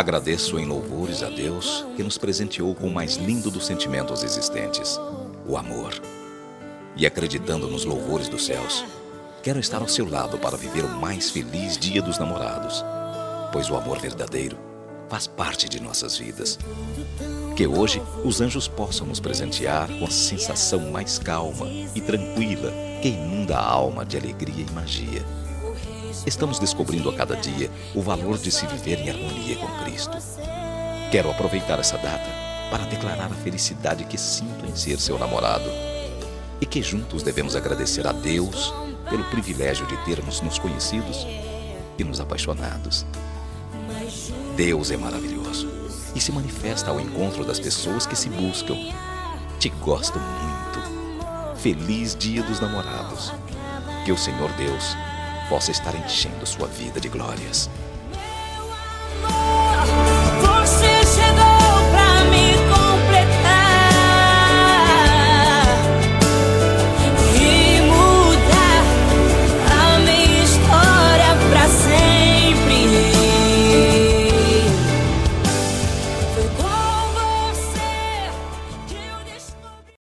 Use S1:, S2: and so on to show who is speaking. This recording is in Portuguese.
S1: Agradeço em louvores a Deus que nos presenteou com o mais lindo dos sentimentos existentes, o amor. E acreditando nos louvores dos céus, quero estar ao seu lado para viver o mais feliz Dia dos Namorados, pois o amor verdadeiro faz parte de nossas vidas. Que hoje os anjos possam nos presentear com a sensação mais calma e tranquila que inunda a alma de alegria e magia. Estamos descobrindo a cada dia o valor de se viver em harmonia com Cristo. Quero aproveitar essa data para declarar a felicidade que sinto em ser seu namorado e que juntos devemos agradecer a Deus pelo privilégio de termos nos conhecidos e nos apaixonados. Deus é maravilhoso e se manifesta ao encontro das pessoas que se buscam. Te gosto muito. Feliz Dia dos Namorados. Que o Senhor Deus possa estar enchendo sua vida de glórias.